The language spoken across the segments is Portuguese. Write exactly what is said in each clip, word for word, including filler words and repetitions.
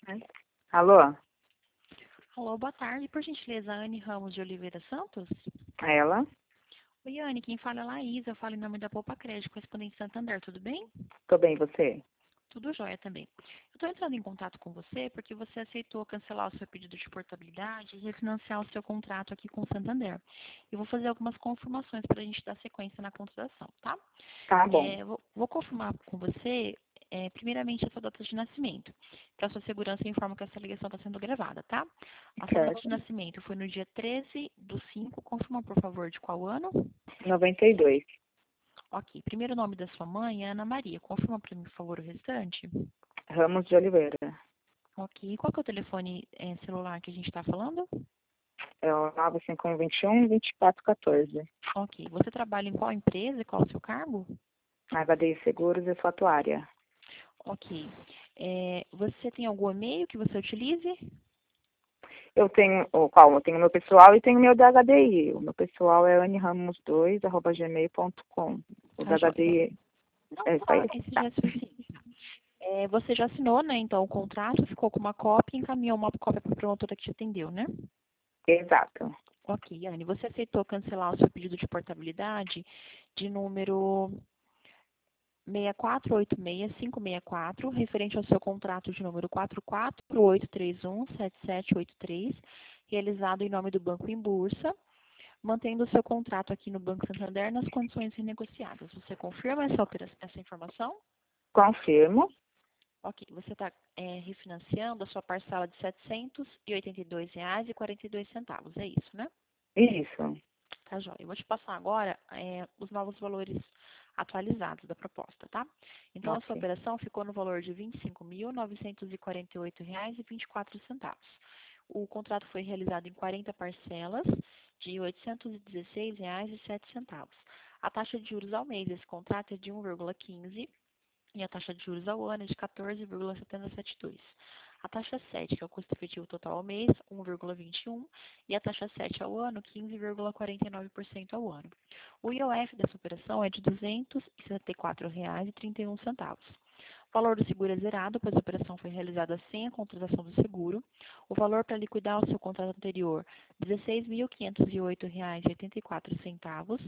Ai. Alô? Alô, boa tarde. Por gentileza, Anne Ramos de Oliveira Santos? Ela? Oi, Anne, quem fala é a Laís. Eu falo em nome da Poupa Crédito, correspondente Santander, tudo bem? Tô bem, você? Tudo jóia também. Eu estou entrando em contato com você porque você aceitou cancelar o seu pedido de portabilidade e refinanciar o seu contrato aqui com o Santander. Eu vou fazer algumas confirmações para a gente dar sequência na contratação, tá? Tá bom. É, vou, vou confirmar com você, é, primeiramente, a sua data de nascimento. Para sua segurança, eu informo que essa ligação está sendo gravada, tá? A sua data de Certo. nascimento foi no dia treze do cinco. Confirma, por favor, de qual ano? noventa e dois. Ok. Primeiro nome da sua mãe é Ana Maria. Confirma para mim, por favor, o restante. Ramos de Oliveira. Ok. E qual que é o telefone é, celular que a gente está falando? É o nove cinco um, dois um, vinte e quatro quatorze. Ok. Você trabalha em qual empresa e qual o seu cargo? H D I Seguros e sua atuária. Ok. É, você tem algum e-mail que você utilize? Eu tenho, o qual? Eu tenho meu pessoal e tenho meu da H D I. O meu pessoal é anramos dois arroba gmail ponto com. O Tá, da joia. H D I Não, é isso tá. aí? Esse Tá. já é suficiente. É, você já assinou, né, então, o contrato, ficou com uma cópia e encaminhou uma cópia para a promotora que te atendeu, né? Exato. Ok, Anne, você aceitou cancelar o seu pedido de portabilidade de número seis quatro oito seis cinco seis quatro, referente ao seu contrato de número quatro quatro oito três um sete sete oito três, realizado em nome do Banco em Bursa, mantendo o seu contrato aqui no Banco Santander nas condições renegociadas. Você confirma essa, opera- essa informação? Confirmo. Ok, você está é, refinanciando a sua parcela de setecentos e oitenta e dois reais e quarenta e dois centavos, é isso, né? Isso. Tá, joia. Eu vou te passar agora é, os novos valores atualizados da proposta, tá? Então, a sua Ok. operação ficou no valor de vinte e cinco mil novecentos e quarenta e oito reais e vinte e quatro centavos. O contrato foi realizado em quarenta parcelas de oitocentos e dezesseis reais e sete centavos. A taxa de juros ao mês desse contrato é de um vírgula quinze e a taxa de juros ao ano é de quatorze vírgula setecentos e setenta e dois. A taxa sete, que é o custo efetivo total ao mês, um vírgula vinte e um, e a taxa sete ao ano, quinze vírgula quarenta e nove por cento ao ano. O I O F dessa operação é de duzentos e setenta e quatro reais e trinta e um centavos. O valor do seguro é zerado, pois a operação foi realizada sem a contratação do seguro. O valor para liquidar o seu contrato anterior, dezesseis mil quinhentos e oito reais e oitenta e quatro centavos.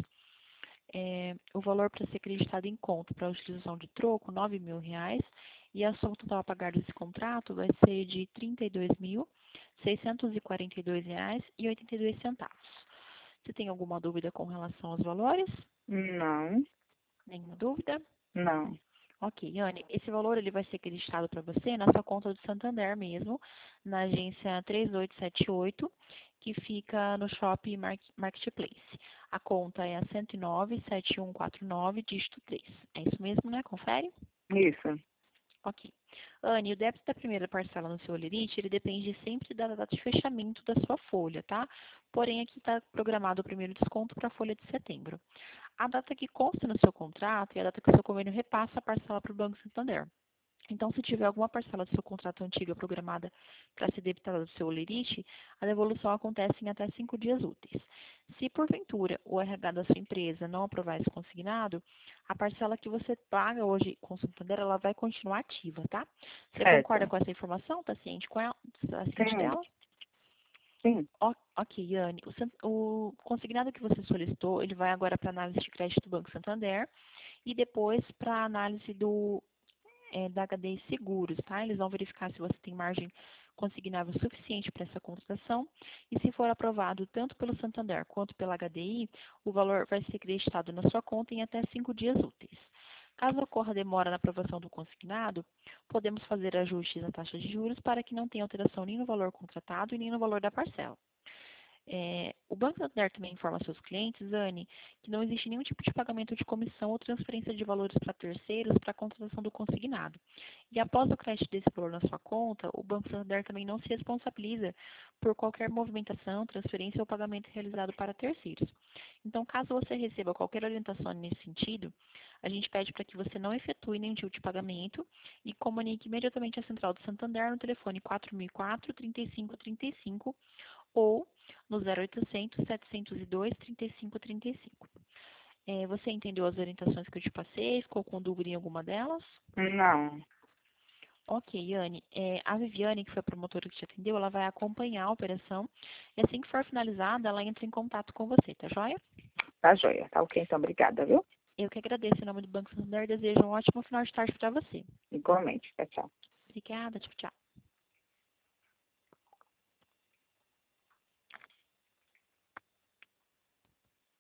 É, o valor para ser acreditado em conta para a utilização de troco, nove mil reais, e a soma total a pagar desse contrato vai ser de trinta e dois mil seiscentos e quarenta e dois reais e oitenta e dois centavos. Você tem alguma dúvida com relação aos valores? Não. Nenhuma dúvida? Não. Ok, Anne, esse valor ele vai ser acreditado para você na sua conta do Santander mesmo, na agência três oito sete oito, que fica no Shopping Mark- Marketplace. A conta é a cento e nove, sete um quatro nove, dígito três. É isso mesmo, né? Confere? Isso. Ok. Anne, o débito da primeira parcela no seu Olerite, ele depende sempre da data de fechamento da sua folha, tá? Porém, aqui está programado o primeiro desconto para a folha de setembro. A data que consta no seu contrato é a data que o seu convênio repassa a parcela para o Banco Santander. Então, se tiver alguma parcela do seu contrato antiga programada para ser debitada do seu olerite, a devolução acontece em até cinco dias úteis. Se, porventura, o R H da sua empresa não aprovar esse consignado, a parcela que você paga hoje com o Santander, ela vai continuar ativa, tá? Você concorda Certo. com essa informação? Está ciente com ela? Está ciente Sim. dela? Sim. O- Ok, Yane. O, san- o consignado que você solicitou, ele vai agora para análise de crédito do Banco Santander e depois para análise do é, da H D I Seguros, tá? Eles vão verificar se você tem margem consignável suficiente para essa contratação e se for aprovado tanto pelo Santander quanto pela H D I, o valor vai ser creditado na sua conta em até cinco dias úteis. Caso ocorra demora na aprovação do consignado, podemos fazer ajustes na taxa de juros para que não tenha alteração nem no valor contratado e nem no valor da parcela. É, o Banco Santander também informa a seus clientes, Anne, que não existe nenhum tipo de pagamento de comissão ou transferência de valores para terceiros para a contratação do consignado. E após o crédito desse valor na sua conta, o Banco Santander também não se responsabiliza por qualquer movimentação, transferência ou pagamento realizado para terceiros. Então, caso você receba qualquer orientação nesse sentido, a gente pede para que você não efetue nenhum tipo de pagamento e comunique imediatamente à Central do Santander no telefone quatro mil e quatro, trinta e cinco trinta e cinco ou no zero oitocentos, setecentos e dois, trinta e cinco trinta e cinco. É, você entendeu as orientações que eu te passei? Ficou com dúvida em alguma delas? Não. Ok, Anne. É, a Viviane, que foi a promotora que te atendeu, ela vai acompanhar a operação e assim que for finalizada, ela entra em contato com você, tá joia? Tá joia, tá ok, então obrigada, viu? Eu que agradeço em nome do Banco Santander, desejo um ótimo final de tarde para você. Igualmente, tchau, tchau. Obrigada, tchau, tchau.